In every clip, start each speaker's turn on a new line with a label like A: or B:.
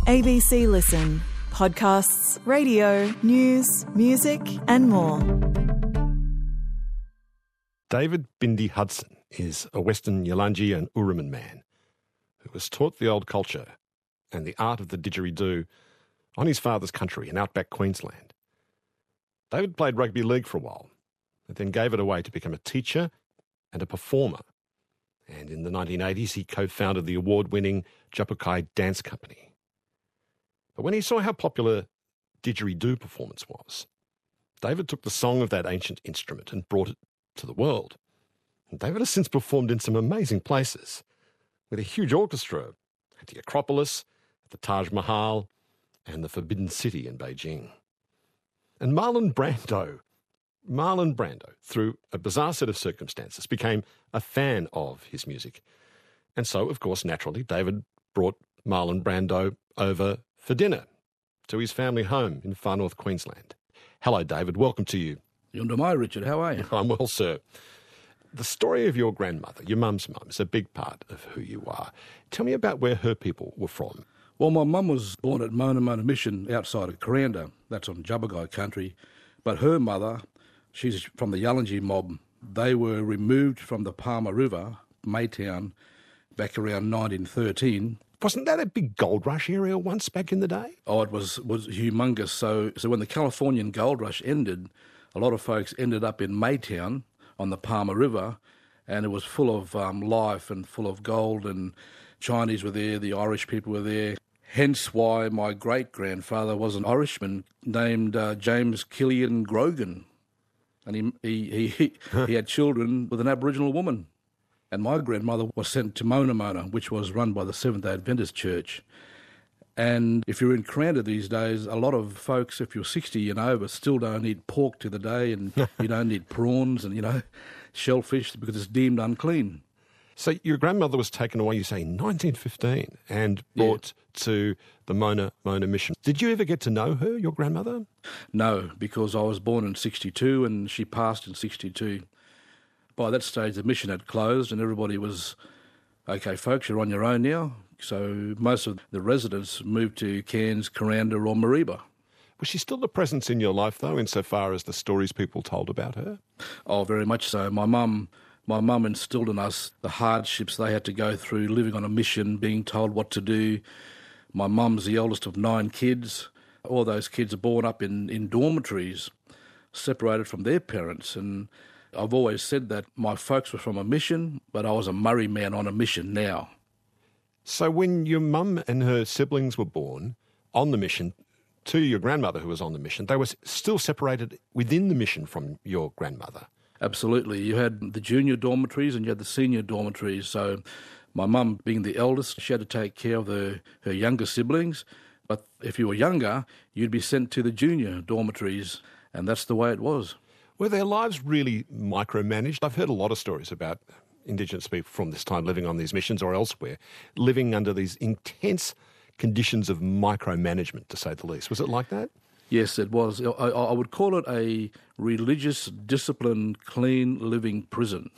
A: ABC Listen. Podcasts, radio, news, music and more.
B: David Bindi Hudson is a Western Yalanji and Uruman man who was taught the old culture and the art of the didgeridoo on his father's country in outback Queensland. David played rugby league for a while and then gave it away to become a teacher and a performer. And in the 1980s, he co-founded the award-winning Japukai Dance Company. But when he saw how popular didgeridoo performance was, David took the song of that ancient instrument and brought it to the world. And David has since performed in some amazing places with a huge orchestra at the Acropolis, at the Taj Mahal, and the Forbidden City in Beijing. And Marlon Brando, through a bizarre set of circumstances, became a fan of his music. And so, of course, naturally, David brought Marlon Brando over for dinner to his family home in far north Queensland. Hello, David. Welcome to you.
C: Yundamai, Richard. How are you?
B: I'm well, sir. The story of your grandmother, your mum's mum, is a big part of who you are. Tell me about where her people were from.
C: Well, my mum was born at Mona Mona Mission outside of Kuranda. That's on Jabagai country. But her mother, she's from the Yalanji mob. They were removed from the Palmer River, Maytown, back around 1913.
B: Wasn't that a big gold rush area once back in the day?
C: Oh, it was humongous. So when the Californian gold rush ended, a lot of folks ended up in Maytown on the Palmer River, and it was full of life and full of gold, and Chinese were there, the Irish people were there. Hence why my great-grandfather was an Irishman named James Killian Grogan, and he had children with an Aboriginal woman. And my grandmother was sent to Mona Mona, which was run by the Seventh-day Adventist Church. And if you're in Kuranda these days, a lot of folks, if you're 60 and over, still don't eat pork to the day, and you don't eat prawns and, shellfish because it's deemed unclean.
B: So your grandmother was taken away, you say, in 1915 and brought to the Mona Mona Mission. Did you ever get to know her, your grandmother?
C: No, because I was born in 62 and she passed in 62. By that stage, the mission had closed and everybody was, okay, folks, you're on your own now. So most of the residents moved to Cairns, Kuranda or Mareeba.
B: Was she still a presence in your life, though, insofar as the stories people told about her?
C: Oh, very much so. My mum instilled in us the hardships they had to go through, living on a mission, being told what to do. My mum's the eldest of 9 kids. All those kids are born up in dormitories, separated from their parents. And I've always said that my folks were from a mission, but I was a Murray man on a mission now.
B: So when your mum and her siblings were born on the mission to your grandmother who was on the mission, they were still separated within the mission from your grandmother?
C: Absolutely. You had the junior dormitories and you had the senior dormitories. So my mum, being the eldest, she had to take care of her younger siblings. But if you were younger, you'd be sent to the junior dormitories, and that's the way it was.
B: Were their lives really micromanaged? I've heard a lot of stories about Indigenous people from this time living on these missions or elsewhere, living under these intense conditions of micromanagement, to say the least. Was it like that?
C: Yes, it was. I would call it a religious, disciplined, clean living prison.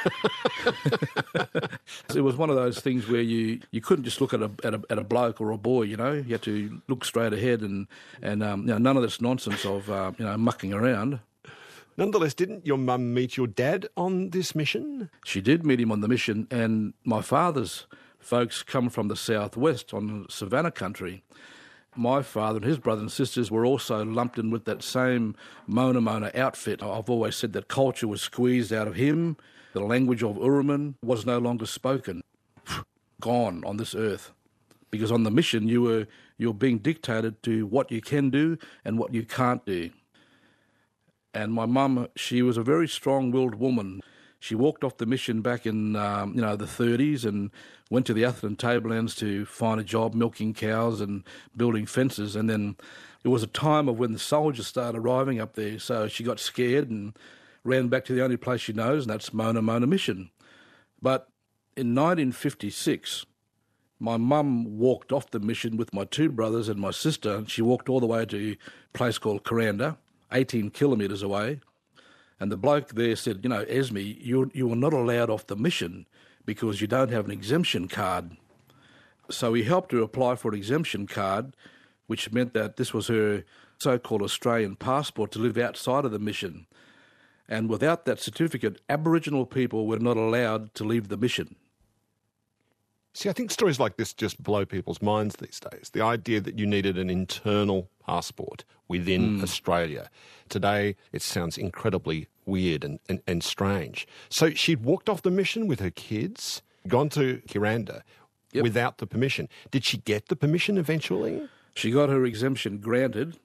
C: It was one of those things where you couldn't just look at a bloke or a boy, You had to look straight ahead and none of this nonsense of mucking around.
B: Nonetheless, didn't your mum meet your dad on this mission?
C: She did meet him on the mission, and my father's folks come from the southwest on Savannah country. My father and his brothers and sisters were also lumped in with that same Mona Mona outfit. I've always said that culture was squeezed out of him. The language of Uruman was no longer spoken. Gone on this earth. Because on the mission, you're being dictated to what you can do and what you can't do. And my mum, she was a very strong-willed woman. She walked off the mission back in the 30s and went to the Atherton Tablelands to find a job milking cows and building fences. And then it was a time of when the soldiers started arriving up there. So she got scared and ran back to the only place she knows, and that's Mona Mona Mission. But in 1956, my mum walked off the mission with my 2 brothers and my sister. She walked all the way to a place called Kuranda, 18 kilometres away. And the bloke there said, Esme, you are not allowed off the mission because you don't have an exemption card. So he helped her apply for an exemption card, which meant that this was her so-called Australian passport to live outside of the mission. And without that certificate, Aboriginal people were not allowed to leave the mission.
B: See, I think stories like this just blow people's minds these days. The idea that you needed an internal passport within Australia. Today, it sounds incredibly weird and strange. So she'd walked off the mission with her kids, gone to Kuranda without the permission. Did she get the permission eventually?
C: She got her exemption granted,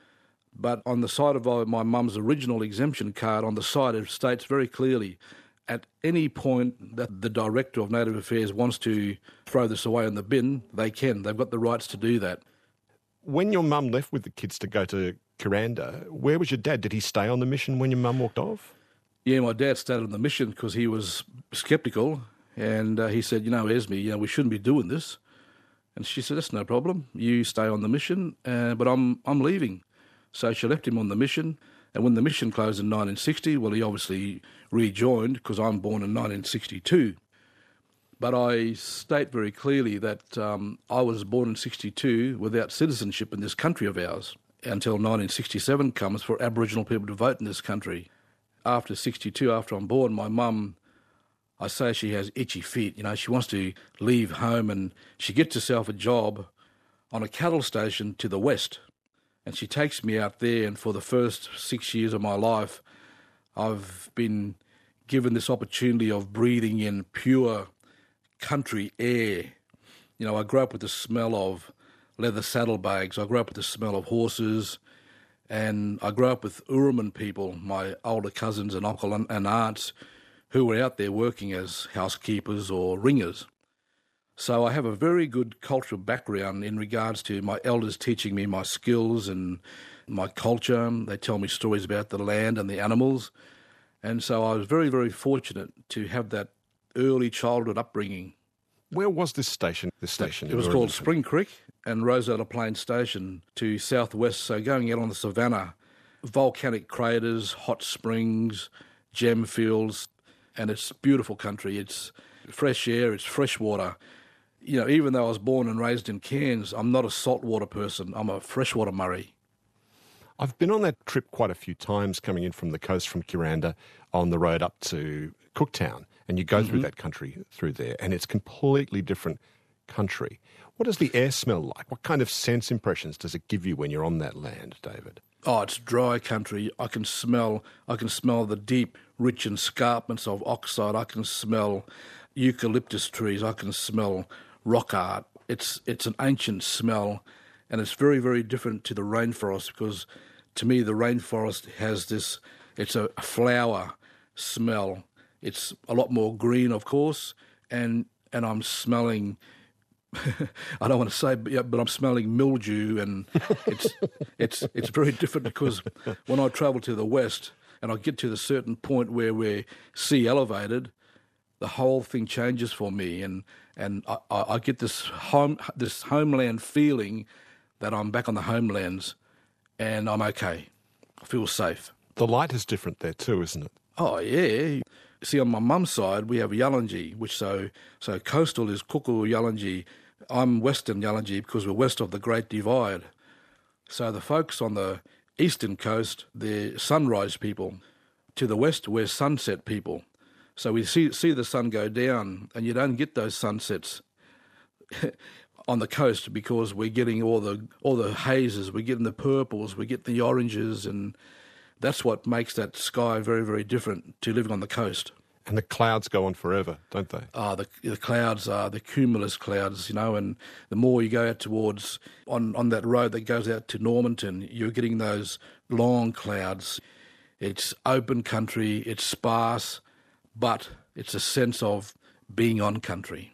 C: but on the side of my mum's original exemption card, on the side it states very clearly, at any point that the Director of Native Affairs wants to throw this away in the bin, they can. They've got the rights to do that.
B: When your mum left with the kids to go to Kuranda, where was your dad? Did he stay on the mission when your mum walked off?
C: Yeah, my dad stayed on the mission because he was sceptical, and he said, Esme, we shouldn't be doing this. And she said, that's no problem. You stay on the mission, but I'm leaving. So she left him on the mission, and when the mission closed in 1960, well, he obviously rejoined because I'm born in 1962. But I state very clearly that I was born in 62 without citizenship in this country of ours until 1967 comes for Aboriginal people to vote in this country. After 62, after I'm born, my mum, I say she has itchy feet. She wants to leave home, and she gets herself a job on a cattle station to the west. And she takes me out there, and for the first 6 years of my life, I've been given this opportunity of breathing in pure country air. I grew up with the smell of leather saddlebags. I grew up with the smell of horses. And I grew up with Uruman people, my older cousins and uncle and aunts, who were out there working as housekeepers or ringers. So I have a very good cultural background in regards to my elders teaching me my skills and my culture. They tell me stories about the land and the animals. And so I was very, very fortunate to have that early childhood upbringing.
B: Where was this station?
C: It was called Spring Creek and Rosella Plains Station to southwest. So going out on the savannah, volcanic craters, hot springs, gem fields, and it's beautiful country. It's fresh air, it's fresh water. Even though I was born and raised in Cairns, I'm not a saltwater person. I'm a freshwater Murray.
B: I've been on that trip quite a few times coming in from the coast from Kuranda on the road up to Cooktown, and you go through that country through there, and it's completely different country. What does the air smell like? What kind of sense impressions does it give you when you're on that land, David?
C: Oh, it's dry country. I can smell the deep, rich escarpments of oxide. I can smell eucalyptus trees. I can smell rock art. It's an ancient smell, and it's very, very different to the rainforest because, to me, the rainforest has this. It's a flower smell. It's a lot more green, of course, and I'm smelling. I don't want to say, but I'm smelling mildew, and it's very different because when I travel to the west and I get to the certain point where we're sea elevated, the whole thing changes for me, and I get this homeland feeling that I'm back on the homelands, and I'm okay. I feel safe.
B: The light is different there too, isn't it?
C: Oh yeah. See, on my mum's side, we have Yalanji, which so coastal is Kuku Yalanji. I'm Western Yalanji because we're west of the Great Divide. So the folks on the eastern coast, they're sunrise people. To the west, we're sunset people. So we see the sun go down, and you don't get those sunsets on the coast because we're getting all the hazes, we're getting the purples, we're getting the oranges, and that's what makes that sky very, very different to living on the coast.
B: And the clouds go on forever, don't they?
C: The clouds are the cumulus clouds, and the more you go out towards, on that road that goes out to Normanton, you're getting those long clouds. It's open country, it's sparse, but it's a sense of being on country.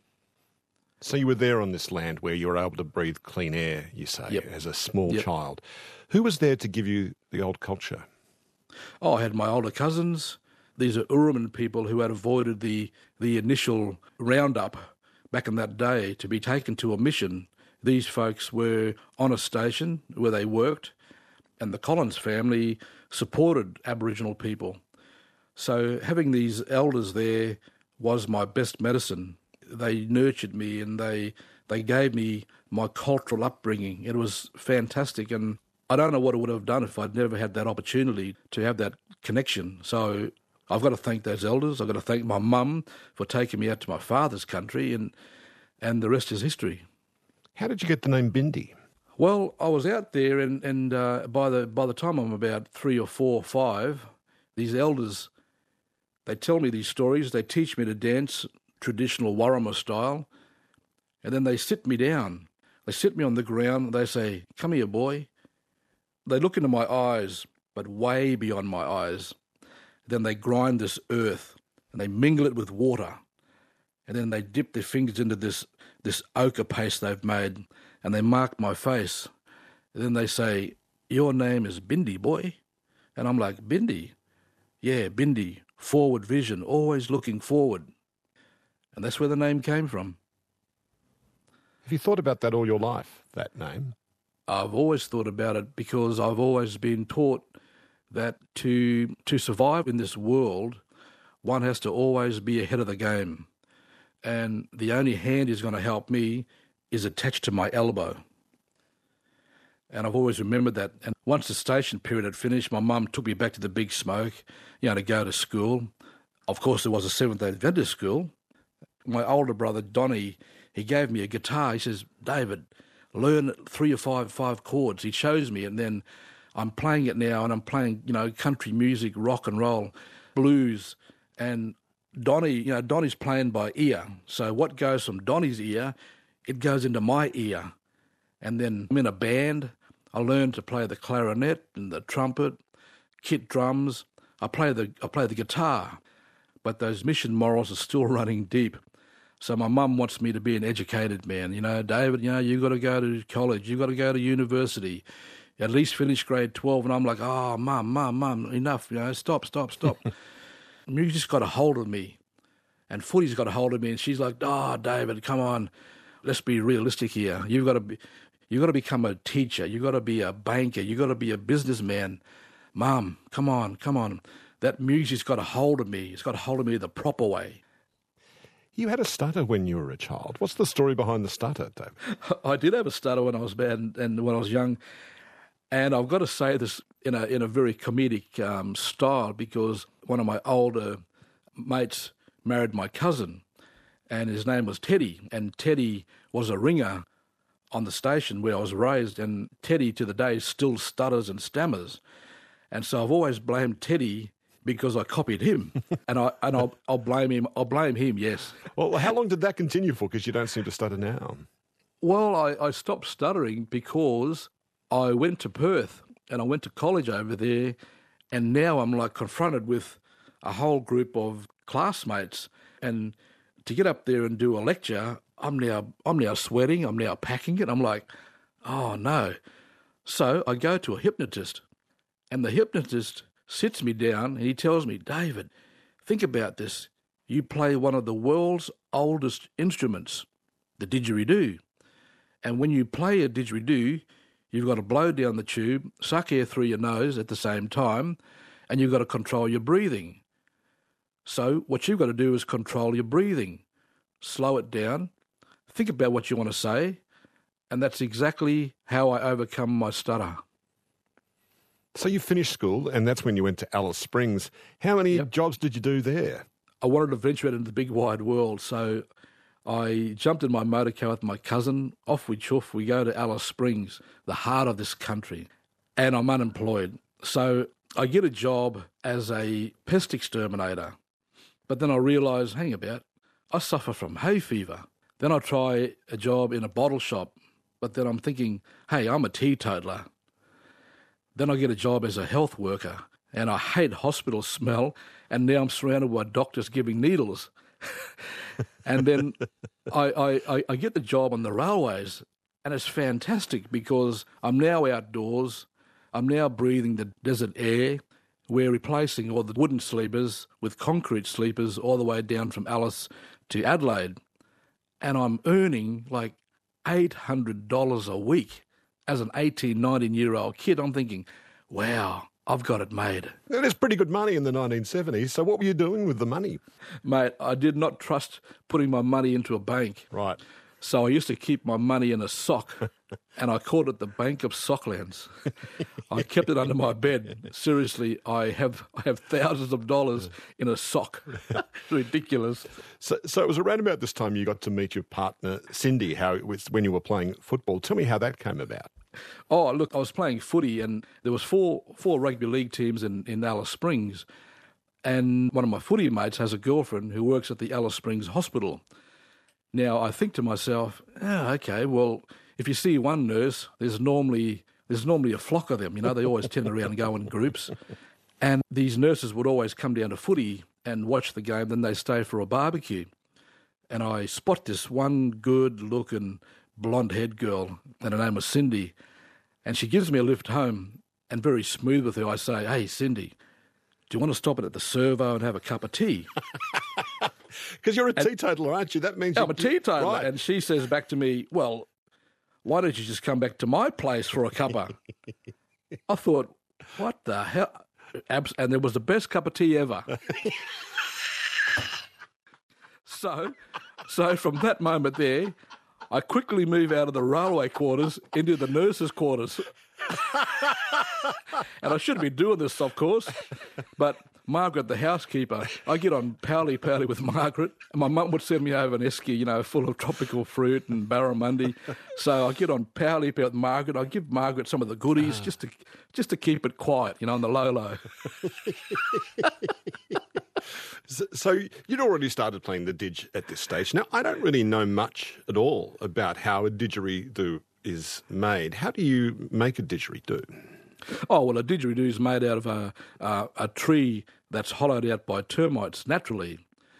B: So you were there on this land where you were able to breathe clean air, you say, as a small child. Who was there to give you the old culture?
C: Oh, I had my older cousins. These are Uruman people who had avoided the initial roundup back in that day to be taken to a mission. These folks were on a station where they worked, and the Collins family supported Aboriginal people. So having these elders there was my best medicine. They nurtured me, and they They gave me my cultural upbringing. It was fantastic, and I don't know what I would have done if I'd never had that opportunity to have that connection. So I've got to thank those elders. I've got to thank my mum for taking me out to my father's country, and the rest is history.
B: How did you get the name Bindi?
C: Well, I was out there, and by the time I'm about 3 or 4 or 5, these elders, they tell me these stories. They teach me to dance traditional Warrama style, and then they sit me down. They sit me on the ground. They say, "Come here, boy." They look into my eyes, but way beyond my eyes. Then they grind this earth, and they mingle it with water, and then they dip their fingers into this ochre paste they've made, and they mark my face. And then they say, "Your name is Bindi, boy." And I'm like, "Bindi?" "Yeah, Bindi, forward vision, always looking forward." And that's where the name came from.
B: Have you thought about that all your life, that name?
C: I've always thought about it because I've always been taught that to survive in this world, one has to always be ahead of the game. And the only hand is going to help me is attached to my elbow. And I've always remembered that. And once the station period had finished, my mum took me back to the Big Smoke, to go to school. Of course, there was a Seventh-day Adventist school. My older brother, Donnie, he gave me a guitar. He says, "David, learn 3 or 5 chords." He shows me, and then I'm playing it now, and I'm playing, country music, rock and roll, blues. And Donnie's playing by ear. So what goes from Donnie's ear, it goes into my ear. And then I'm in a band. I learned to play the clarinet and the trumpet, kit drums. I play the guitar. But those mission morals are still running deep. So my mum wants me to be an educated man. "David, you've got to go to college. You've got to go to university. At least finish grade 12. And I'm like, "Oh, mum, enough. Stop. Music's got a hold of me. And footy's got a hold of me." And she's like, "Oh, David, come on. Let's be realistic here. You've got to become a teacher. You've got to be a banker. You've got to be a businessman. Mum, come on. That music's got a hold of me. It's got a hold of me the proper way."
B: You had a stutter when you were a child. What's the story behind the stutter, David?
C: I did have a stutter when I was bad and when I was young. And I've got to say this in a very comedic style, because one of my older mates married my cousin, and his name was Teddy. And Teddy was a ringer on the station where I was raised, and Teddy to the day still stutters and stammers. And so I've always blamed Teddy because I copied him, and I'll blame him. I'll blame him, yes.
B: Well, how long did that continue for? Because you don't seem to stutter now.
C: Well, I stopped stuttering because I went to Perth and I went to college over there, and now I'm like confronted with a whole group of classmates, and to get up there and do a lecture, I'm now sweating. I'm now packing it. I'm like, oh no. So I go to a hypnotist, and the hypnotist sits me down and he tells me, "David, think about this. You play one of the world's oldest instruments, the didgeridoo. And when you play a didgeridoo, you've got to blow down the tube, suck air through your nose at the same time, and you've got to control your breathing. So what you've got to do is control your breathing, slow it down, think about what you want to say, and that's exactly how I overcome my stutter."
B: So you finished school, and that's when you went to Alice Springs. How many jobs did you do there?
C: I wanted to venture out into the big wide world, so I jumped in my motor car with my cousin. Off we chuff. We go to Alice Springs, the heart of this country, and I'm unemployed. So I get a job as a pest exterminator, but then I realise, hang about, I suffer from hay fever. Then I try a job in a bottle shop, but then I'm thinking, hey, I'm a teetotaler. Then I get a job as a health worker, and I hate hospital smell, and now I'm surrounded by doctors giving needles. And then I get the job on the railways, and it's fantastic because I'm now outdoors, I'm now breathing the desert air. We're replacing all the wooden sleepers with concrete sleepers all the way down from Alice to Adelaide. And I'm earning like $800 a week. As an 18, 19-year-old kid, I'm thinking, wow, I've got it made.
B: There's pretty good money in the 1970s, so what were you doing with the money?
C: Mate, I did not trust putting my money into a bank.
B: Right.
C: So I used to keep my money in a sock, and I called it the Bank of Socklands. I kept it under my bed. Seriously, I have thousands of dollars in a sock. It's ridiculous.
B: So it was around about this time you got to meet your partner, Cindy, how it was when you were playing football. Tell me how that came about.
C: Oh, look, I was playing footy, and there was four rugby league teams in Alice Springs, and one of my footy mates has a girlfriend who works at the Alice Springs Hospital. Now, I think to myself, okay, well, if you see one nurse, there's normally a flock of them. You know, they always tend around and go in groups. And these nurses would always come down to footy and watch the game, then they stay for a barbecue. And I spot this one good-looking blonde-haired girl, and her name was Cindy, and she gives me a lift home, and very smooth with her, I say, "Hey, Cindy, do you want to stop at the servo and have a cup of tea?"
B: Because you're a teetotaler, aren't you? That means
C: I'm a teetotaler.
B: Right.
C: And she says back to me, "Well, why don't you just come back to my place for a cuppa?" I thought, what the hell? And there was the best cup of tea ever. So from that moment there, I quickly move out of the railway quarters into the nurses' quarters. And I shouldn't be doing this, of course, but Margaret, the housekeeper, I get on pally with Margaret, and my mum would send me over an esky, full of tropical fruit and barramundi. So I get on pally with Margaret. I give Margaret some of the goodies just to keep it quiet, on the low.
B: So you'd already started playing the didge at this stage. Now, I don't really know much at all about how a didgeridoo is made. How do you make a didgeridoo?
C: Oh, well, a didgeridoo is made out of a tree that's hollowed out by termites naturally.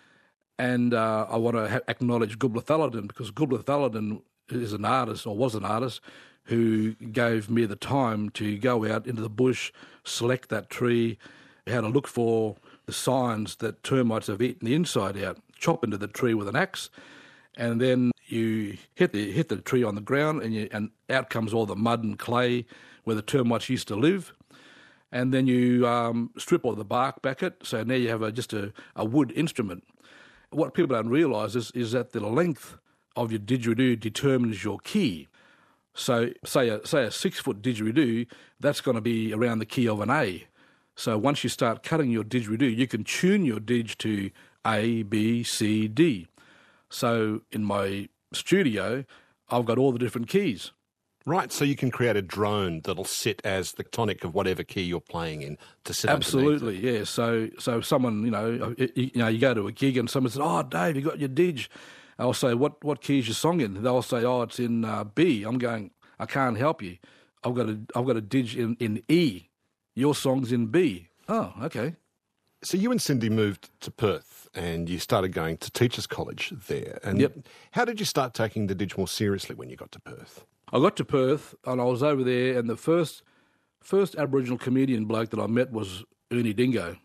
C: And I want to acknowledge Gubla Thaladin, because Gubla Thaladin is an artist, or was an artist, who gave me the time to go out into the bush, select that tree, how to look for the signs that termites have eaten the inside out, chop into the tree with an axe, and then you hit the tree on the ground, and out comes all the mud and clay where the termites used to live. And then you strip all the bark back it, so now you have just a wood instrument. What people don't realise is that the length of your didgeridoo determines your key. So say a 6-foot didgeridoo, that's going to be around the key of an A. So once you start cutting your didgeridoo, you can tune your didge to A, B, C, D. So in my studio, I've got all the different keys.
B: Right, so you can create a drone that'll sit as the tonic of whatever key you're playing in to sit
C: Absolutely,
B: underneath it.
C: yeah. So someone, you go to a gig and someone says, "Oh, Dave, you got your didge." I'll say, "What key is your song in?" They'll say, "Oh, it's in B." I'm going, "I can't help you. I've got a didge in E. Your song's in B." Oh, okay.
B: So you and Cindy moved to Perth and you started going to Teachers College there. And
C: Yep.
B: How did you start taking the didge more seriously when you got to Perth?
C: I got to Perth and I was over there, and the first Aboriginal comedian bloke that I met was Ernie Dingo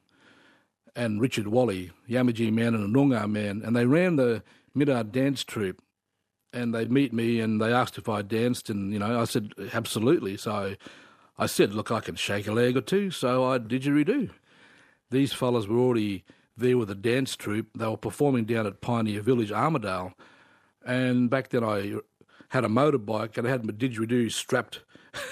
C: and Richard Wally, Yamaji man and a Noongar man, and they ran the Midard dance troupe, and they'd meet me and they asked if I danced, and I said absolutely. So I said, "Look, I can shake a leg or two," so I didgeridoo. These fellas were already there with a dance troupe. They were performing down at Pioneer Village, Armidale, and back then I had a motorbike and I had my didgeridoo strapped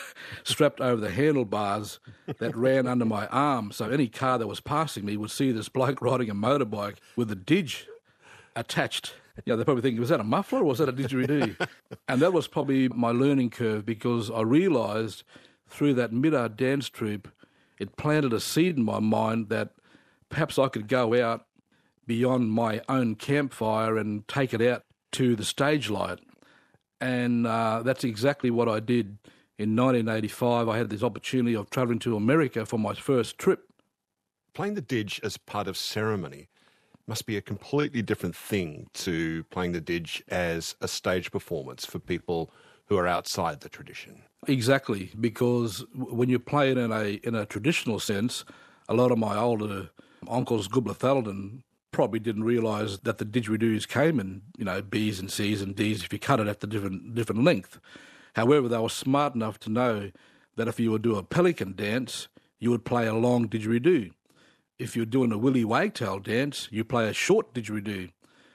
C: over the handlebars that ran under my arm. So any car that was passing me would see this bloke riding a motorbike with a didge attached. They probably think, was that a muffler or was that a didgeridoo? And that was probably my learning curve, because I realised through that Midard dance troupe, it planted a seed in my mind that perhaps I could go out beyond my own campfire and take it out to the stage light. And that's exactly what I did. In 1985, I had this opportunity of travelling to America for my first trip.
B: Playing the didge as part of ceremony must be a completely different thing to playing the didge as a stage performance for people who are outside the tradition.
C: Exactly, because when you play it in a traditional sense, a lot of my older uncles, Gubla Thaladin, probably didn't realise that the didgeridoos came in, B's and C's and D's if you cut it at the different length. However, they were smart enough to know that if you would do a pelican dance, you would play a long didgeridoo. If you're doing a willy wagtail dance, you play a short didgeridoo.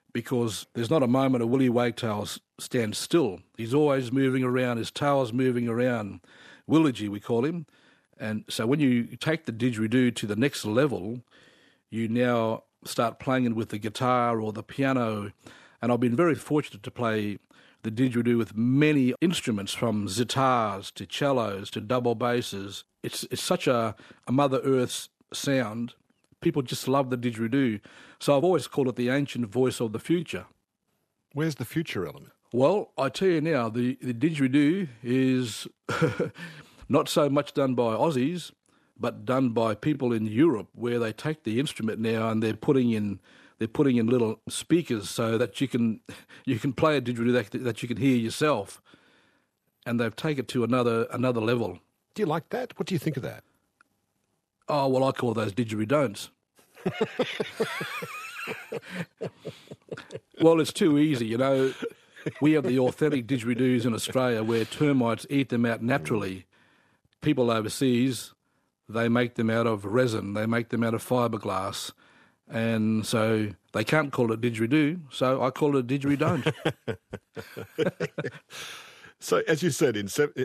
C: because there's not a moment a Willie Wagtail stands still. He's always moving around, his tail's moving around. Willigi, we call him. And so when you take the didgeridoo to the next level, you now start playing it with the guitar or the piano. And I've been very fortunate to play the didgeridoo with many instruments, from zitars to cellos to double basses. It's such a Mother Earth sound. People just love the didgeridoo. So I've always called it the ancient voice of the future.
B: Where's the future element?
C: Well, I tell you now, the didgeridoo is not so much done by Aussies, but done by people in Europe, where they take the instrument now and they're putting in little speakers so that you can play a didgeridoo that you can hear yourself, and they've taken it to another level.
B: Do you like that? What do you think of that?
C: Oh, well, I call those didgeridon'ts. Well, it's too easy, you know. We have the authentic didgeridoos in Australia where termites eat them out naturally. People overseas, they make them out of resin, they make them out of fiberglass, and so they can't call it didgeridoo, so I call it a didgeridon't.
B: So, as you said, in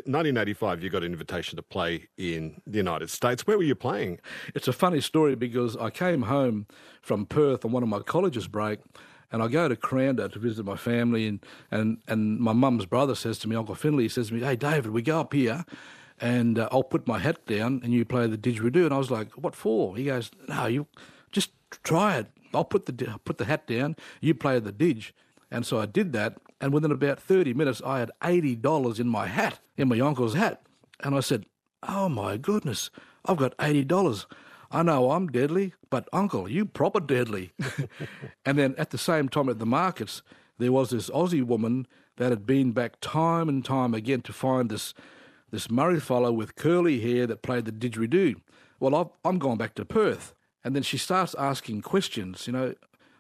B: 1985, you got an invitation to play in the United States. Where were you playing?
C: It's a funny story because I came home from Perth on one of my college's break, and I go to Cranda to visit my family, and my mum's brother says to me, Uncle Finley, says to me, "Hey, David, we go up here, and I'll put my hat down, and you play the didgeridoo." And I was like, "What for?" He goes, "No, you just try it. I'll put the hat down, you play the didge." And so I did that, and within about 30 minutes, I had $80 in my hat, in my uncle's hat. And I said, "Oh, my goodness, I've got $80. I know I'm deadly, but, Uncle, you proper deadly." And then at the same time at the markets, there was this Aussie woman that had been back time and time again to find this Murray fellow with curly hair that played the didgeridoo. Well, I'm going back to Perth. And then she starts asking questions, you know.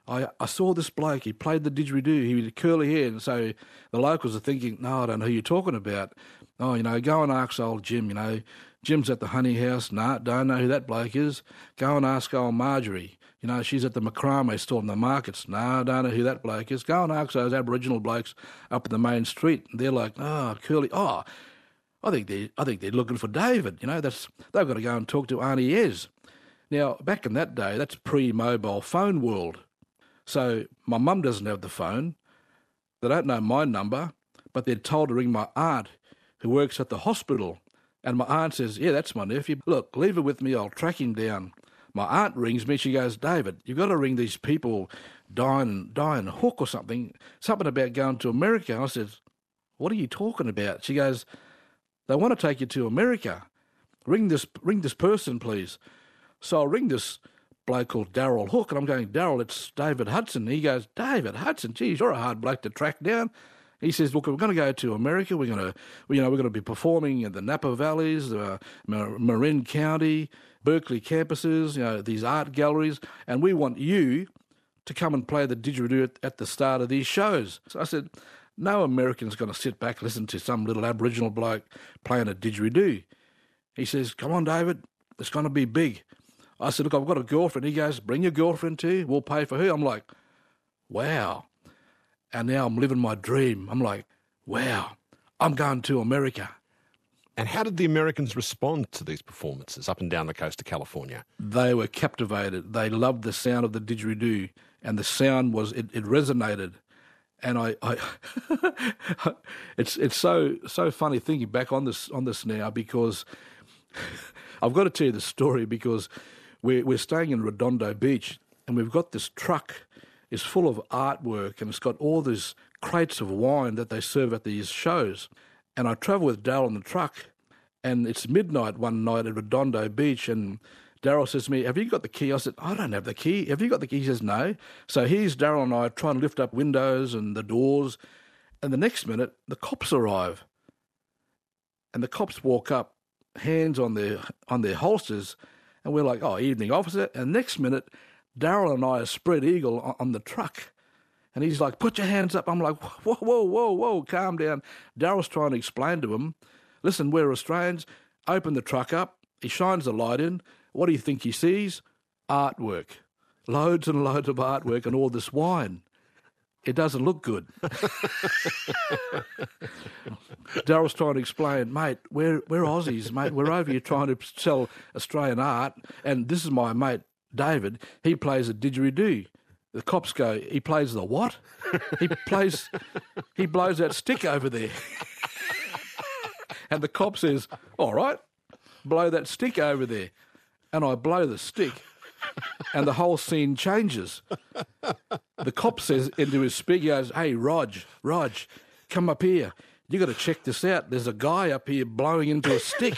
C: I saw this bloke, he played the didgeridoo, he had curly hair, and so the locals are thinking, "No, I don't know who you're talking about. Oh, you know, go and ask old Jim, you know. Jim's at the honey house. Nah, don't know who that bloke is. Go and ask old Marjorie. You know, she's at the macrame store in the markets. Nah, don't know who that bloke is. Go and ask those Aboriginal blokes up at the main street." And they're like, "Oh, curly, I think they're looking for David. You know, they've got to go and talk to Auntie Ez." Now, back in that day, that's pre-mobile phone world. So my mum doesn't have the phone. They don't know my number, but they're told to ring my aunt who works at the hospital. And my aunt says, "Yeah, that's my nephew. Look, leave it with me, I'll track him down." My aunt rings me, she goes, "David, you've got to ring these people dying hook or something about going to America." I said, "What are you talking about?" She goes, "They want to take you to America. Ring this person, please." So I ring this bloke called Darryl Hook, and I'm going, "Darryl, it's David Hudson." He goes, "David Hudson? Geez, you're a hard bloke to track down." He says, "Look, we're going to go to America. We're going to be performing in the Napa Valleys, Marin County, Berkeley campuses, you know, these art galleries, and we want you to come and play the didgeridoo at the start of these shows." So I said, "No American's going to sit back and listen to some little Aboriginal bloke playing a didgeridoo." He says, "Come on, David, it's going to be big." I said, "Look, I've got a girlfriend." He goes, "Bring your girlfriend too. We'll pay for her." I'm like, wow. And now I'm living my dream. I'm like, wow, I'm going to America.
B: And how did the Americans respond to these performances up and down the coast of California?
C: They were captivated. They loved the sound of the didgeridoo, and the sound it resonated. And I it's so funny thinking back on this now, because I've got to tell you the story, because we're staying in Redondo Beach, and we've got this truck. It's full of artwork, and it's got all these crates of wine that they serve at these shows. And I travel with Darryl in the truck, and it's midnight one night at Redondo Beach, and Darryl says to me, "Have you got the key?" I said, "I don't have the key. Have you got the key?" He says, "No." So here's Darryl and I trying to lift up windows and the doors, and the next minute, the cops arrive. And the cops walk up, hands on their holsters, and we're like, "Oh, evening, officer." And next minute, Darryl and I are spread eagle on the truck. And he's like, "Put your hands up." I'm like, whoa, calm down. Darryl's trying to explain to him, "Listen, we're Australians." Open the truck up. He shines the light in. What do you think he sees? Artwork. Loads and loads of artwork and all this wine. it doesn't look good. Daryl's trying to explain, mate, we're Aussies, mate. We're over here trying to sell Australian art, and this is my mate, David. He plays a didgeridoo. The cops go, he plays the what? He blows that stick over there. And the cop says, all right, blow that stick over there. And I blow the stick, and the whole scene changes. The cop says into his speaker, he goes, hey, Rog, come up here. You got to check this out. There's a guy up here blowing into a stick.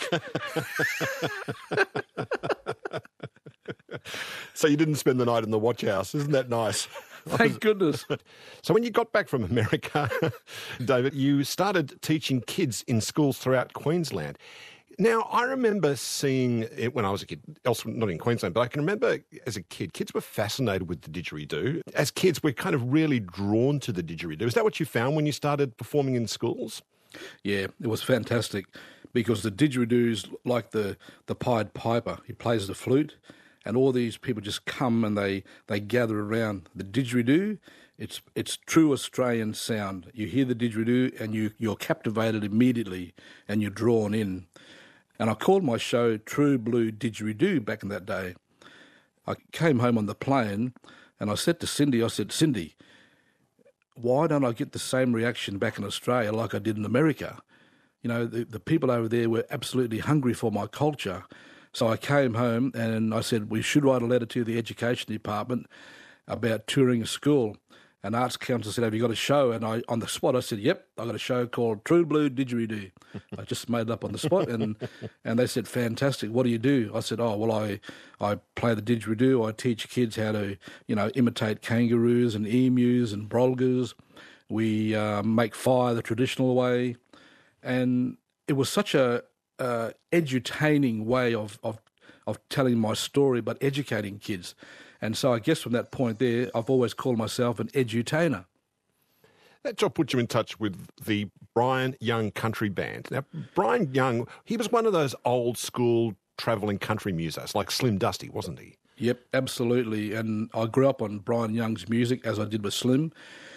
B: So you didn't spend the night in the watch house. Isn't that nice?
C: Thank goodness.
B: So when you got back from America, David, you started teaching kids in schools throughout Queensland. Now, I remember seeing it when I was a kid, elsewhere, not in Queensland, but I can remember as a kid, kids were fascinated with the didgeridoo. As kids, we're kind of really drawn to the didgeridoo. Is that what you found when you started performing in schools?
C: Yeah, it was fantastic because the didgeridoo's like the Pied Piper. He plays the flute, and all these people just come and they gather around the didgeridoo. It's true Australian sound. You hear the didgeridoo and you're captivated immediately and you're drawn in. And I called my show True Blue Didgeridoo back in that day. I came home on the plane and I said to Cindy, Cindy, why don't I get the same reaction back in Australia like I did in America? You know, the people over there were absolutely hungry for my culture. So I came home and I said, we should write a letter to the education department about touring a school. And Arts Council said, have you got a show? And on the spot, I said, yep, I got a show called True Blue Didgeridoo. I just made it up on the spot. And they said, fantastic, what do you do? I said, oh, well, I play the didgeridoo. I teach kids how to, imitate kangaroos and emus and brolgas. We make fire the traditional way. And it was such a edutaining way of telling my story, but educating kids. And so I guess from that point there, I've always called myself an edutainer.
B: That job put you in touch with the Brian Young Country Band. Now, Brian Young, he was one of those old school travelling country musos, like Slim Dusty, wasn't he?
C: Yep, absolutely. And I grew up on Brian Young's music, as I did with Slim.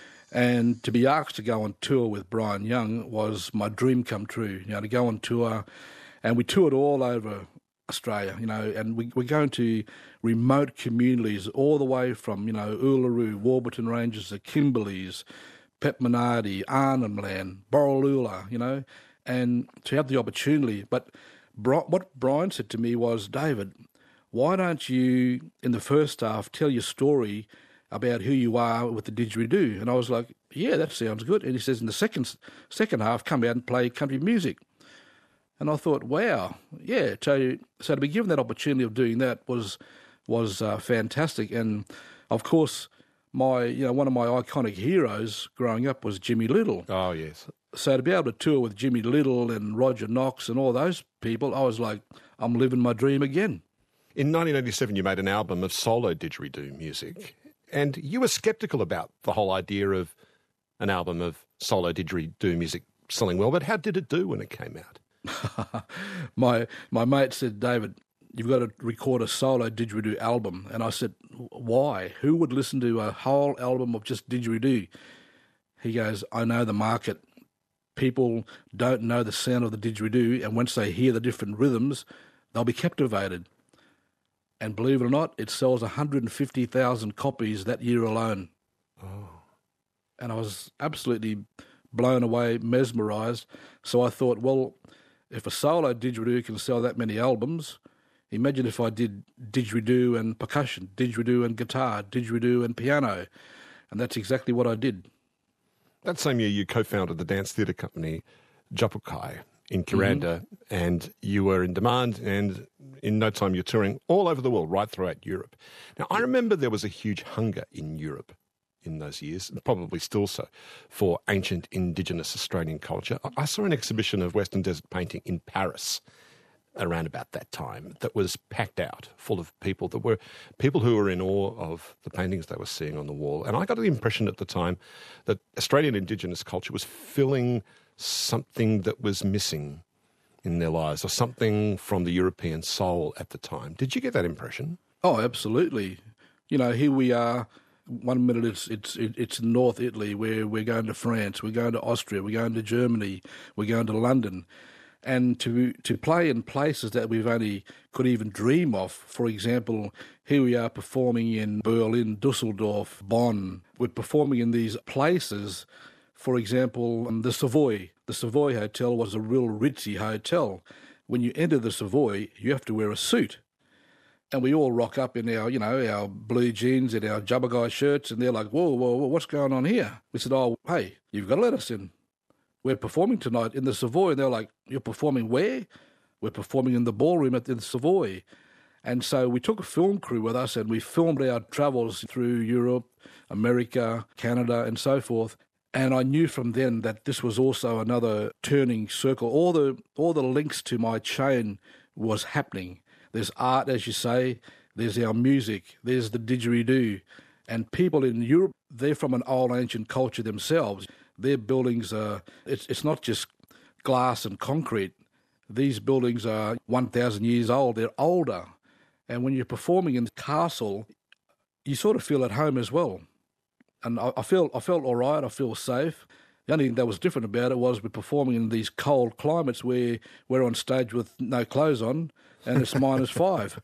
C: And to be asked to go on tour with Brian Young was my dream come true, to go on tour. And we toured all over Australia, and we're going to remote communities all the way from, Uluru, Warburton Ranges, the Kimberleys, Petminardi, Arnhem Land, Borroloola, and to have the opportunity. But what Brian said to me was, David, why don't you, in the first half, tell your story about who you are with the didgeridoo? And I was like, yeah, that sounds good. And he says, in the second half, come out and play country music. And I thought, wow, yeah. So to be given that opportunity of doing that was fantastic. And of course, one of my iconic heroes growing up was Jimmy Little.
B: Oh yes.
C: So to be able to tour with Jimmy Little and Roger Knox and all those people, I was like, I'm living my dream again.
B: In 1987, you made an album of solo didgeridoo music, and you were sceptical about the whole idea of an album of solo didgeridoo music selling well. But how did it do when it came out?
C: My mate said, David, you've got to record a solo didgeridoo album. And I said, why? Who would listen to a whole album of just didgeridoo? He goes, I know the market. People don't know the sound of the didgeridoo, and once they hear the different rhythms, they'll be captivated. And believe it or not, it sells 150,000 copies that year alone.
B: Oh.
C: And I was absolutely blown away, mesmerised. So I thought, well, if a solo didgeridoo can sell that many albums, imagine if I did didgeridoo and percussion, didgeridoo and guitar, didgeridoo and piano. And that's exactly what I did.
B: That same year, you co-founded the dance theatre company Japukai in Kuranda, and you were in demand, and in no time you're touring all over the world, right throughout Europe. Now, I remember there was a huge hunger in Europe in those years, and probably still so, for ancient Indigenous Australian culture. I saw an exhibition of Western Desert painting in Paris around about that time that was packed out, full of people that were people who were in awe of the paintings they were seeing on the wall. And I got the impression at the time that Australian Indigenous culture was filling something that was missing in their lives, or something from the European soul at the time. Did you get that impression?
C: Oh, absolutely. Here we are, 1 minute it's North Italy, where we're going to France, we're going to Austria, we're going to Germany, we're going to London. And to play in places that we've only could even dream of. For example, here we are performing in Berlin, Dusseldorf, Bonn. We're performing in these places. For example, the Savoy. The Savoy Hotel was a real ritzy hotel. When you enter the Savoy, you have to wear a suit. And we all rock up in our blue jeans and our Jabba Guy shirts, and they're like, whoa, what's going on here? We said, oh, hey, you've got to let us in. We're performing tonight in the Savoy. And they're like, you're performing where? We're performing in the ballroom at the Savoy. And so we took a film crew with us and we filmed our travels through Europe, America, Canada, and so forth. And I knew from then that this was also another turning circle. All the links to my chain was happening. There's art, as you say. There's our music. There's the didgeridoo. And people in Europe, they're from an old ancient culture themselves. Their buildings are, it's not just glass and concrete. These buildings are 1,000 years old. They're older. And when you're performing in the castle, you sort of feel at home as well. And I felt all right. I feel safe. The only thing that was different about it was we're performing in these cold climates where we're on stage with no clothes on and it's -5.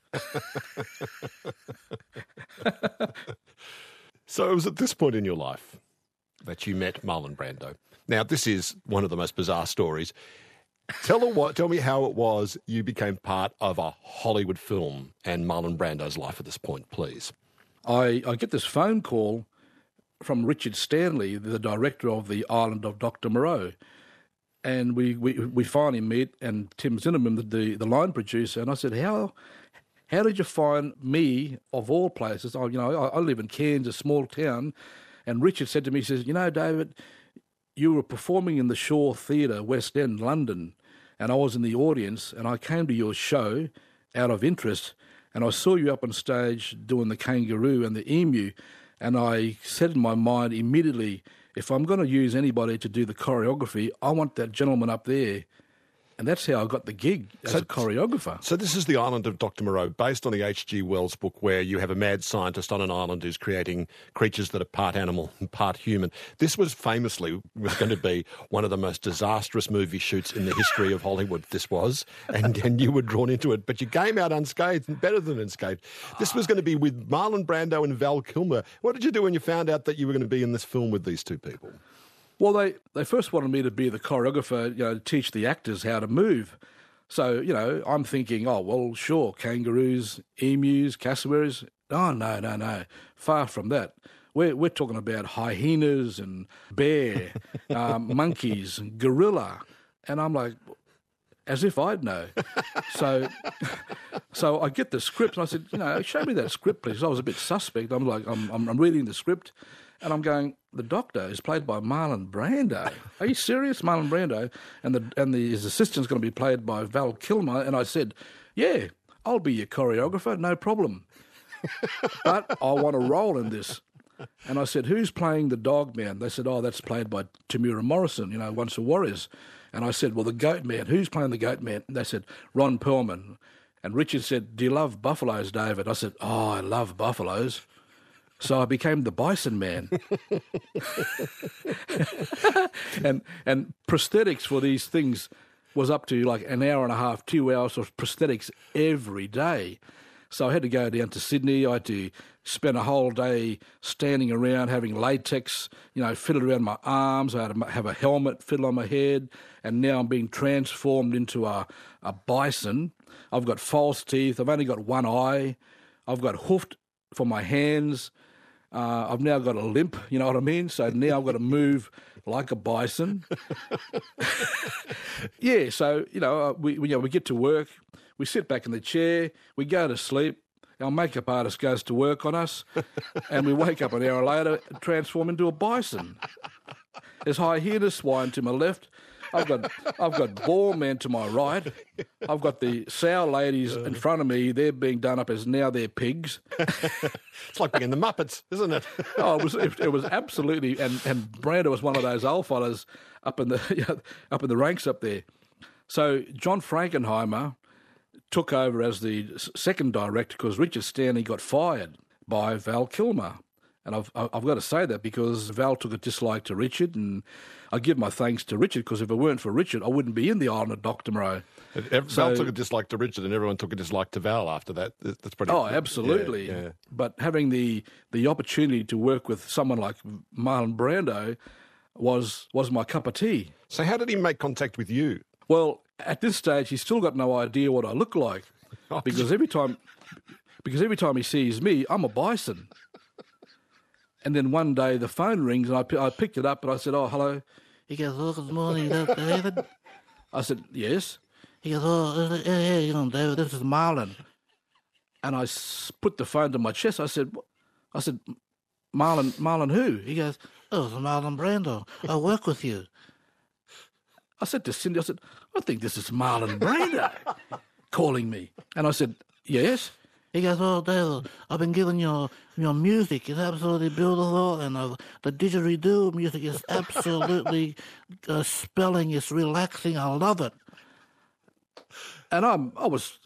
B: So it was at this point in your life that you met Marlon Brando. Now, this is one of the most bizarre stories. Tell me how it was you became part of a Hollywood film and Marlon Brando's life at this point, please.
C: I get this phone call from Richard Stanley, the director of The Island of Dr. Moreau. And we finally meet, and Tim Zinnemann, the line producer, and I said, how did you find me, of all places? I live in Cairns, a small town, and Richard said to me, he says, David, you were performing in the Shaw Theatre, West End, London, and I was in the audience, and I came to your show out of interest, and I saw you up on stage doing the kangaroo and the emu, and I said in my mind immediately, if I'm going to use anybody to do the choreography, I want that gentleman up there. And that's how I got the gig as a choreographer.
B: So this is The Island of Dr. Moreau, based on the H.G. Wells book where you have a mad scientist on an island who's creating creatures that are part animal and part human. This was going to be one of the most disastrous movie shoots in the history of Hollywood, this was, and you were drawn into it. But you came out unscathed, and better than unscathed. This was going to be with Marlon Brando and Val Kilmer. What did you do when you found out that you were going to be in this film with these two people?
C: Well, they first wanted me to be the choreographer, to teach the actors how to move. So, I'm thinking, oh, well, sure, kangaroos, emus, cassowaries. Oh, no. Far from that. We're talking about hyenas and bear, monkeys, and gorilla. And I'm like, as if I'd know. So I get the script and I said, show me that script, please. I was a bit suspect. I'm like, I'm reading the script. And I'm going, the Doctor is played by Marlon Brando. Are you serious, Marlon Brando? And his assistant's going to be played by Val Kilmer. And I said, yeah, I'll be your choreographer, no problem. But I want a role in this. And I said, who's playing the dog man? They said, oh, that's played by Tamura Morrison, Once a Warriors. And I said, well, the goat man, who's playing the goat man? And they said, Ron Perlman. And Richard said, do you love buffaloes, David? I said, oh, I love buffaloes. So I became the bison man. and prosthetics for these things was up to like an hour and a half, 2 hours of prosthetics every day. So I had to go down to Sydney. I had to spend a whole day standing around having latex, fitted around my arms. I had to have a helmet fitted on my head. And now I'm being transformed into a bison. I've got false teeth. I've only got one eye. I've got hoofed for my hands. I've now got a limp, you know what I mean? So now I've got to move like a bison. Yeah, so, we get to work, we sit back in the chair, we go to sleep, our makeup artist goes to work on us, and we wake up an hour later, transform into a bison. There's hyena swine to my left. I've got Boar Man to my right. I've got the sow ladies in front of me. They're being done up as now they're pigs.
B: It's like being in the Muppets, isn't it?
C: Oh, it was absolutely. And Brando was one of those old fellas up in the ranks up there. So John Frankenheimer took over as the second director because Richard Stanley got fired by Val Kilmer. And I've got to say that because Val took a dislike to Richard, and I give my thanks to Richard, because if it weren't for Richard, I wouldn't be in the island of Dr. Moreau.
B: Val took a dislike to Richard, and everyone took a dislike to Val after that. That's pretty.
C: Oh, absolutely.
B: Yeah.
C: But having the opportunity to work with someone like Marlon Brando was my cup of tea.
B: So how did he make contact with you?
C: Well, at this stage, he's still got no idea what I look like, because every time he sees me, I'm a bison. And then one day the phone rings, and I picked it up, and I said, "Oh, hello." He goes, "Oh, good morning, David." I said, "Yes." He goes, "Oh, yeah, David, this is Marlon." And I put the phone to my chest. I said, "Marlon who?" He goes, "Oh, it's Marlon Brando. I work with you." I said to Cindy, "I think this is Marlon Brando calling me." And I said, "Yes." He goes, "Oh, David, I've been given your music. It's absolutely beautiful, and the didgeridoo music is absolutely spelling is relaxing. I love it." And I was,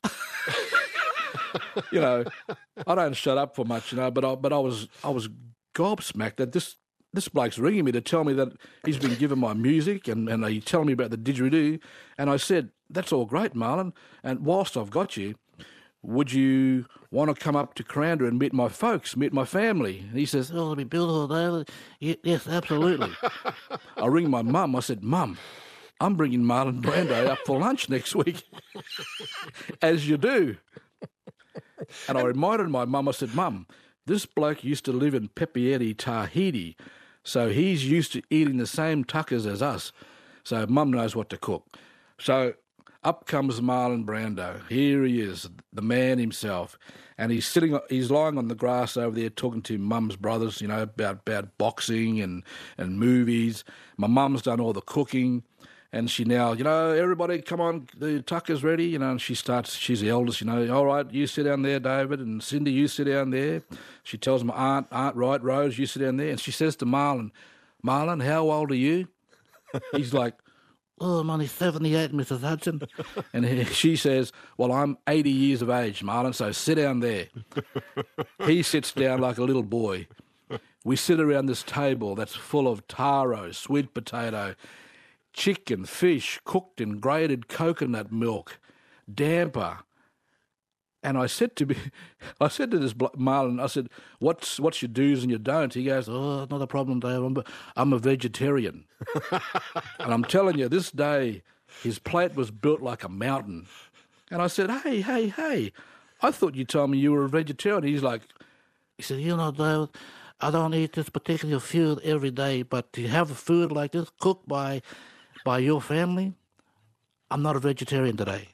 C: I don't shut up for much, but I was gobsmacked that this bloke's ringing me to tell me that he's been given my music and he's telling me about the didgeridoo. And I said, "That's all great, Marlon. And whilst I've got you, would you want to come up to Kuranda and meet my folks, meet my family?" And he says, "Oh, it'll be beautiful, David." Yes, absolutely." I ring my mum. I said, "Mum, I'm bringing Marlon Brando up for lunch next week." As you do. And I reminded my mum, I said, "Mum, this bloke used to live in Pepieri, Tahiti, so he's used to eating the same tuckers as us. So Mum knows what to cook." So up comes Marlon Brando. Here he is, the man himself. And he's lying on the grass over there talking to Mum's brothers, about boxing and movies. My mum's done all the cooking. And she now, "Everybody, come on, the tucker's ready," and she's the eldest, "All right, you sit down there, David, and Cindy, you sit down there." She tells my Aunt Wright, "Rose, you sit down there." And she says to Marlon, "Marlon, how old are you?" He's like, "Oh, I'm only 78, Mrs. Hudson." And she says, "Well, I'm 80 years of age, Marlon, so sit down there." He sits down like a little boy. We sit around this table that's full of taro, sweet potato, chicken, fish, cooked in grated coconut milk, damper. And I said to this Marlon, I said, what's your do's and your don'ts? He goes, "Oh, not a problem, Dave. I'm a vegetarian." And I'm telling you, this day, his plate was built like a mountain. And I said, hey, I thought you told me you were a vegetarian." He said, "Dave, I don't eat this particular food every day, but to have a food like this cooked by your family, I'm not a vegetarian today."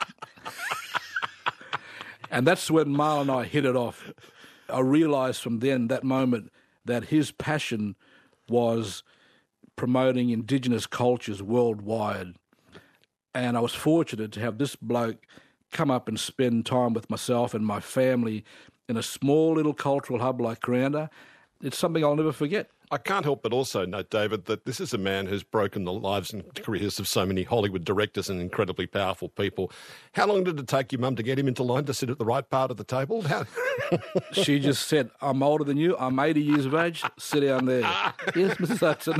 C: And that's when Marlon and I hit it off. I realised from that moment, that his passion was promoting Indigenous cultures worldwide. And I was fortunate to have this bloke come up and spend time with myself and my family in a small little cultural hub like Kuranda. It's something I'll never forget.
B: I can't help but also note, David, that this is a man who's broken the lives and careers of so many Hollywood directors and incredibly powerful people. How long did it take your mum to get him into line to sit at the right part of the table?
C: She just said, "I'm older than you. I'm 80 years of age. Sit down there." "Yes, Mrs. Hudson."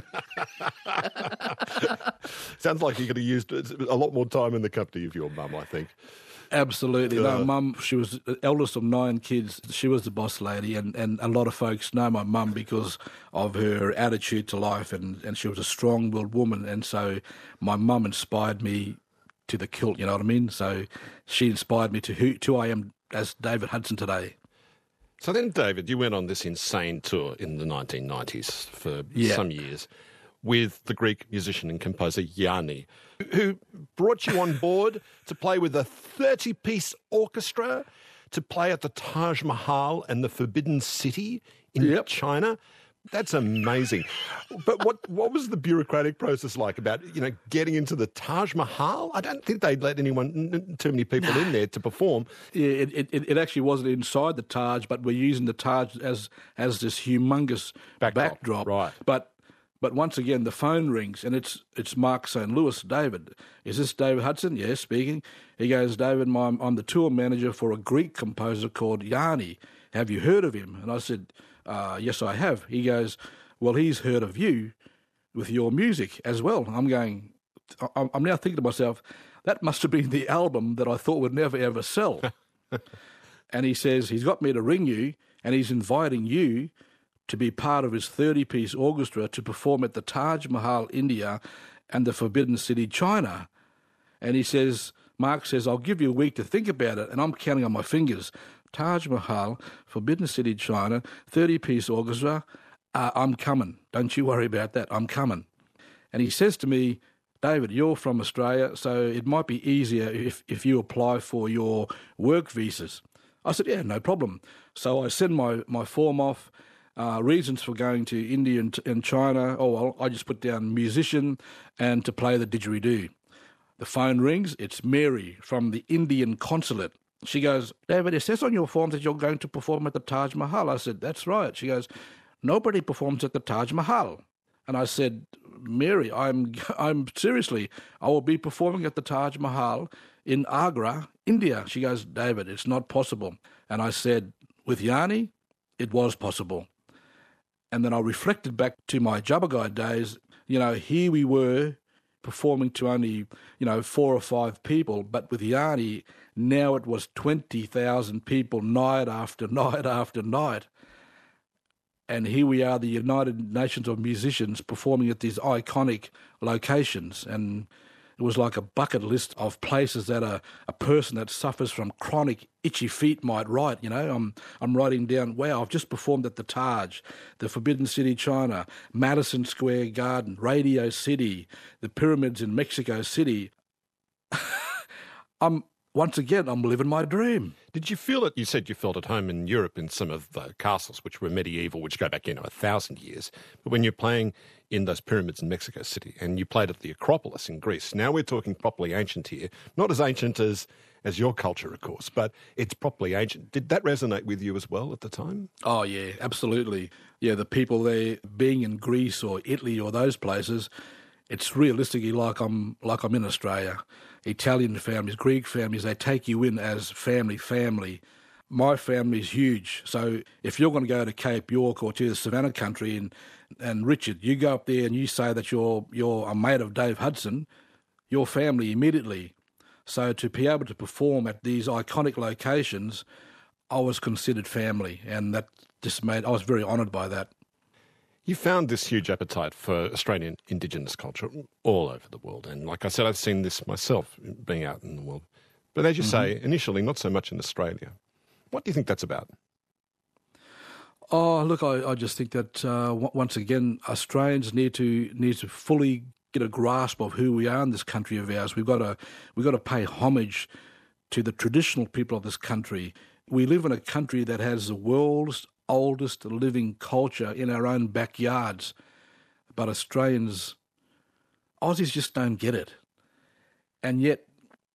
B: Sounds like you could have used a lot more time in the company of your mum, I think.
C: Absolutely. No, Mum, she was the eldest of 9 kids. She was the boss lady, and a lot of folks know my mum because of her attitude to life, and she was a strong-willed woman, and so my mum inspired me to the kilt, you know what I mean? So she inspired me to who I am as David Hudson today.
B: So then, David, you went on this insane tour in the 1990s for some years with the Greek musician and composer Yanni, who brought you on board to play with a 30-piece orchestra, to play at the Taj Mahal and the Forbidden City in China. That's amazing. But what was the bureaucratic process like about, getting into the Taj Mahal? I don't think they'd let too many people in there to perform.
C: Yeah, it actually wasn't inside the Taj, but we're using the Taj as this humongous backdrop.
B: Right.
C: But once again, the phone rings, and it's Mark St. Louis. "David, is this David Hudson?" "Yes, speaking." He goes, "David, I'm the tour manager for a Greek composer called Yanni. Have you heard of him?" And I said, yes, I have. He goes, well, he's heard of you with your music as well. I'm now thinking to myself, that must have been the album that I thought would never, ever sell. And he says he's got me to ring you, and he's inviting you to be part of his 30-piece orchestra to perform at the Taj Mahal, India, and the Forbidden City, China. And he says, Mark says, I'll give you a week to think about it, and I'm counting on my fingers. Taj Mahal, Forbidden City, China, 30-piece orchestra, I'm coming. Don't you worry about that, I'm coming. And he says to me, David, you're from Australia, so it might be easier if you apply for your work visas. I said, yeah, no problem. So I send my form off, reasons for going to India and China. Oh, well, I just put down musician and to play the didgeridoo. The phone rings. It's Mary from the Indian consulate. She goes, David, it says on your form that you're going to perform at the Taj Mahal. I said, that's right. She goes, nobody performs at the Taj Mahal. And I said, Mary, I'm seriously, I will be performing at the Taj Mahal in Agra, India. She goes, David, it's not possible. And I said, with Yanni, it was possible. And then I reflected back to my Jabba Guide days. Here we were performing to only, 4 or 5 people, but with Yanni, now it was 20,000 people night after night after night. And here we are, the United Nations of Musicians, performing at these iconic locations. And it was like a bucket list of places that a person that suffers from chronic itchy feet might write. I'm writing down, wow, I've just performed at the Taj, the Forbidden City, China, Madison Square Garden, Radio City, the pyramids in Mexico City. Once again, I'm living my dream.
B: Did you feel it? You said you felt at home in Europe in some of the castles, which were medieval, which go back, 1,000 years. But when you're playing in those pyramids in Mexico City and you played at the Acropolis in Greece, now we're talking properly ancient here. Not as ancient as your culture, of course, but it's properly ancient. Did that resonate with you as well at the time?
C: Oh, yeah, absolutely. Yeah, the people there, being in Greece or Italy or those places, it's realistically like I'm in Australia. Italian families, Greek families, they take you in as family. My family's huge. So if you're going to go to Cape York or to the Savannah country and Richard, you go up there and you say that you're a mate of Dave Hudson, your family immediately. So to be able to perform at these iconic locations, I was considered family, and that I was very honoured by that.
B: You found this huge appetite for Australian Indigenous culture all over the world. And like I said, I've seen this myself being out in the world. But as you say, initially, not so much in Australia. What do you think that's about?
C: Oh, look, I just think that, once again, Australians need to fully get a grasp of who we are in this country of ours. We've got to pay homage to the traditional people of this country. We live in a country that has the world's oldest living culture in our own backyards, but Aussies just don't get it. And yet,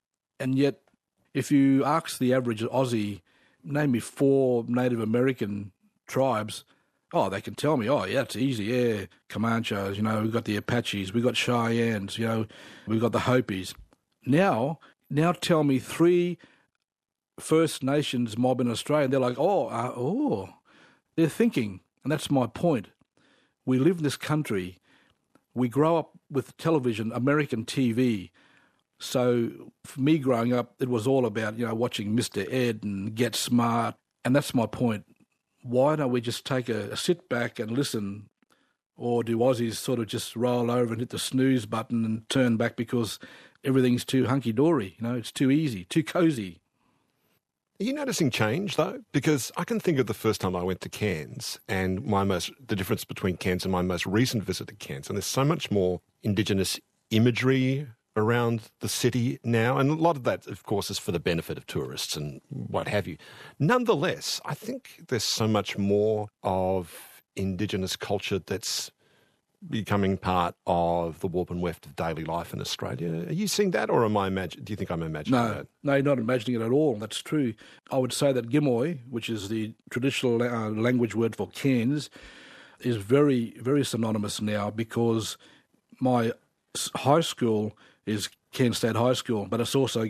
C: if you ask the average Aussie, name me 4 Native American tribes, they can tell me, yeah, it's easy, yeah, Comanches, we've got the Apaches, we've got Cheyennes, we've got the Hopis. Now tell me 3 First Nations mob in Australia, and they're like, they're thinking, and that's my point. We live in this country. We grow up with television, American TV. So for me growing up, it was all about, watching Mr. Ed and Get Smart. And that's my point. Why don't we just take a sit back and listen? Or do Aussies sort of just roll over and hit the snooze button and turn back because everything's too hunky-dory? It's too easy, too cozy.
B: Are you noticing change, though? Because I can think of the first time I went to Cairns and the difference between Cairns and my most recent visit to Cairns. And there's so much more Indigenous imagery around the city now. And a lot of that, of course, is for the benefit of tourists and what have you. Nonetheless, I think there's so much more of Indigenous culture that's becoming part of the warp and weft of daily life in Australia. Are you seeing that, or do you think I'm imagining that?
C: No, you're not imagining it at all. That's true. I would say that Gimoy, which is the traditional language word for Cairns, is very, very synonymous now, because my high school is Cairns State High School, but it's also got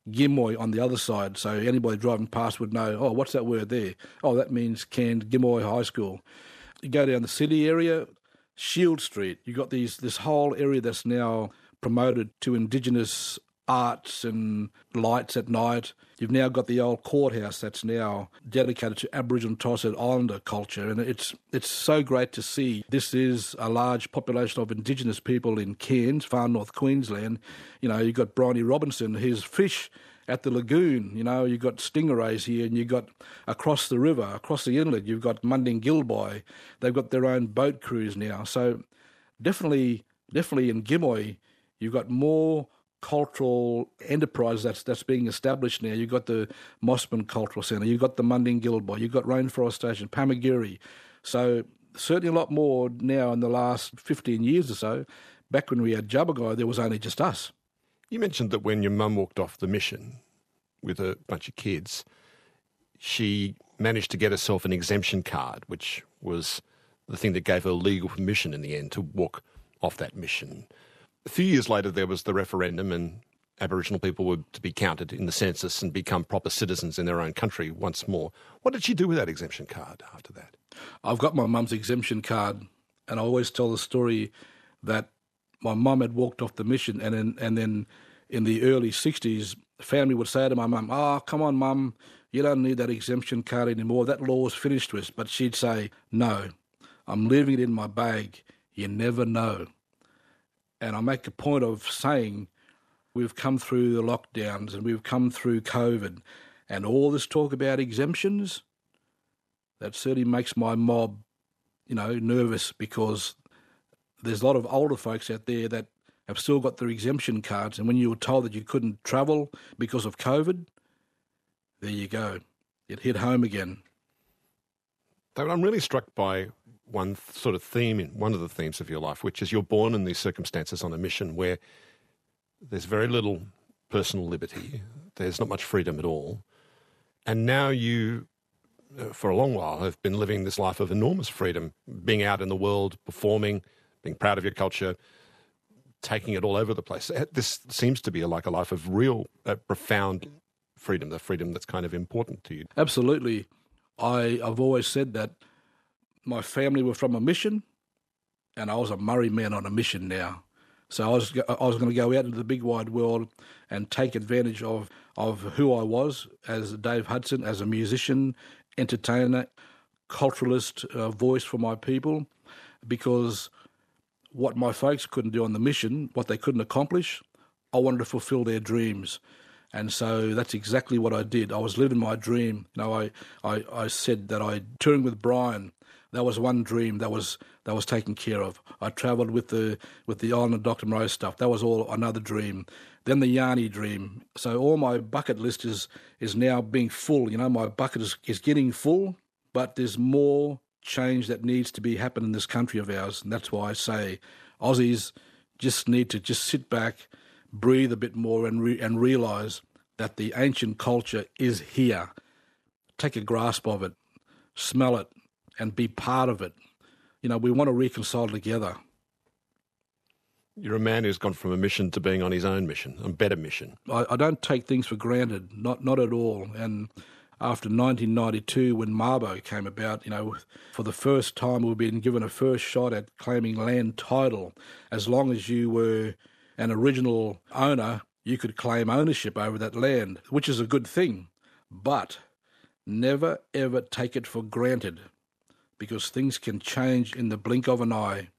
C: Gimoy on the other side. So anybody driving past would know, oh, what's that word there? Oh, that means Cairns Gimoy High School. You go down the city area, Shield Street, you've got this whole area that's now promoted to Indigenous arts and lights at night. You've now got the old courthouse that's now dedicated to Aboriginal and Torres Strait Islander culture, and it's so great to see. This is a large population of Indigenous people in Cairns, far north Queensland. You know, you've got Bryony Robinson, his fish at the lagoon. You know, you've got stingrays here, and you've got across the river, across the inlet, you've got Munding Gilby. They've got their own boat crews now. So definitely in Gimoy, you've got more cultural enterprise that's being established now. You've got the Mossman Cultural Centre, you've got the Munding Gilby, you've got Rainforest Station, Pamagiri. So certainly a lot more now in the last 15 years or so. Back when we had Jabberguy, there was only just us.
B: You mentioned that when your mum walked off the mission with a bunch of kids, she managed to get herself an exemption card, which was the thing that gave her legal permission in the end to walk off that mission. A few years later, there was the referendum and Aboriginal people were to be counted in the census and become proper citizens in their own country once more. What did she do with that exemption card after that?
C: I've got my mum's exemption card, and I always tell the story that my mum had walked off the mission, and then in the early 60s, the family would say to my mum, "Oh, come on, mum, you don't need that exemption card anymore. That law's finished with." But she'd say, "No, I'm leaving it in my bag. You never know." And I make a point of saying we've come through the lockdowns and we've come through COVID and all this talk about exemptions, that certainly makes my mob, nervous, because there's a lot of older folks out there that have still got their exemption cards, and when you were told that you couldn't travel because of COVID, there you go. It hit home again.
B: David, I'm really struck by one sort of theme in one of the themes of your life, which is you're born in these circumstances on a mission where there's very little personal liberty, there's not much freedom at all, and now you, for a long while, have been living this life of enormous freedom, being out in the world, performing, being proud of your culture, taking it all over the place. This seems to be like a life of real, profound freedom, the freedom that's kind of important to you.
C: Absolutely. I've always said that my family were from a mission, and I was a Murray man on a mission now. So I was going to go out into the big wide world and take advantage of who I was as Dave Hudson, as a musician, entertainer, culturalist, voice for my people, because what my folks couldn't do on the mission, what they couldn't accomplish, I wanted to fulfill their dreams. And so that's exactly what I did. I was living my dream. I said that I touring with Brian. That was one dream that was taken care of. I travelled with the Island of Dr. Moreau stuff. That was all another dream. Then the Yarny dream. So all my bucket list is now being full. My bucket is getting full, but there's more change that needs to be happening in this country of ours. And that's why I say Aussies just need to just sit back, breathe a bit more, and realise that the ancient culture is here. Take a grasp of it, smell it, and be part of it. We want to reconcile together.
B: You're a man who's gone from a mission to being on his own mission, a better mission.
C: I don't take things for granted, not at all. And after 1992, when Mabo came about, for the first time we've been given a first shot at claiming land title. As long as you were an original owner, you could claim ownership over that land, which is a good thing. But never, ever take it for granted, because things can change in the blink of an eye.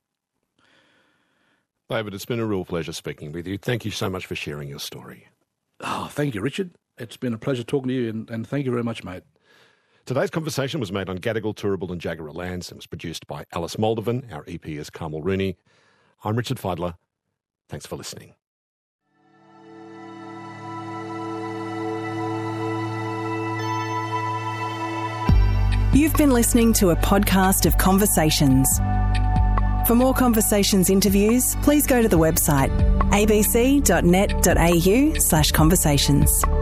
B: David, it's been a real pleasure speaking with you. Thank you so much for sharing your story.
C: Oh, thank you, Richard. It's been a pleasure talking to you, and thank you very much, mate.
B: Today's conversation was made on Gadigal, Turrbal and Jagera lands and was produced by Alice Moldovan. Our EP is Carmel Rooney. I'm Richard Feidler. Thanks for listening.
A: You've been listening to a podcast of Conversations. For more Conversations interviews, please go to the website abc.net.au/conversations.